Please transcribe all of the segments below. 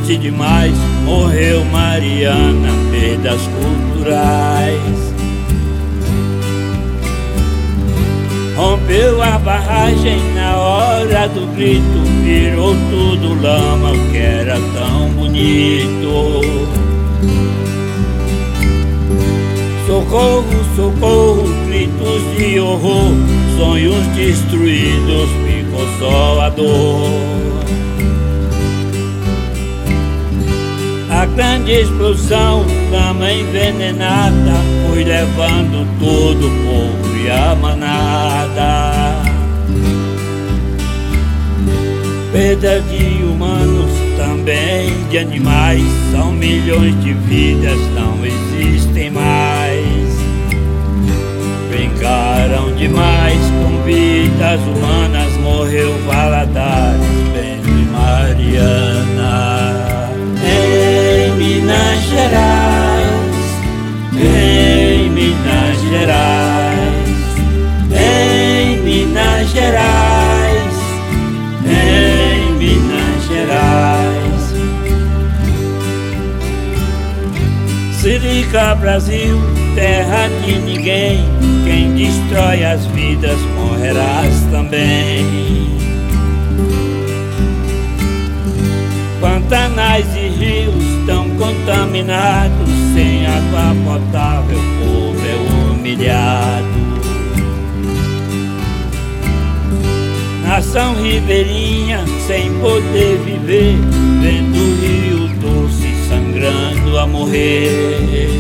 triste demais, morreu Mariana, perdas culturais. Rompeu a barragem na hora do grito, virou tudo lama, o que era tão bonito. Socorro, socorro, gritos de horror, sonhos destruídos, ficou só a dor. A grande explosão, lama envenenada, foi levando todo o povo e a manada. Perda de humanos, também de animais, são milhões de vidas, não existem mais. Brincaram demais com vidas humanas, morreu Valadares, Bento e Mariana. Em Minas Gerais, em Minas Gerais, em Minas Gerais, em Minas Gerais. Se liga, Brasil, terra de ninguém, quem destrói as vidas morrerás também. Pantanais e rios tão contaminados, sem água potável, o povo é humilhado. Nação ribeirinha, sem poder viver, vendo o rio doce sangrando a morrer.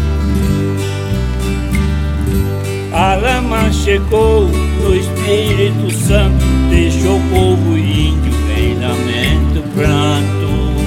A lama chegou no Espírito Santo, deixou o povo índio em lamento, pranto.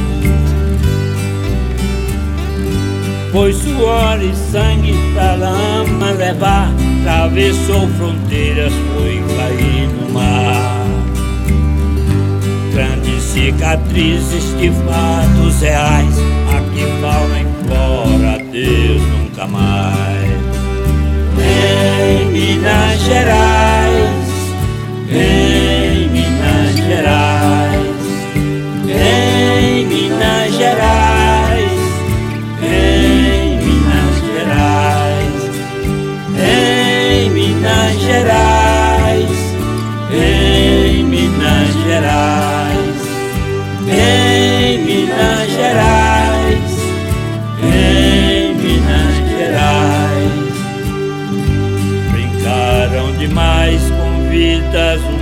Foi suor e sangue pra lama levar, atravessou fronteiras, foi cair no mar. Grandes cicatrizes de fatos reais, aqui falam implora a Deus nunca mais. Em Minas Gerais, em Minas Gerais, em Minas Gerais, em Minas Gerais, em Minas Gerais, em Minas Gerais, em Minas Gerais, em Minas Gerais. Brincaram demais com vidas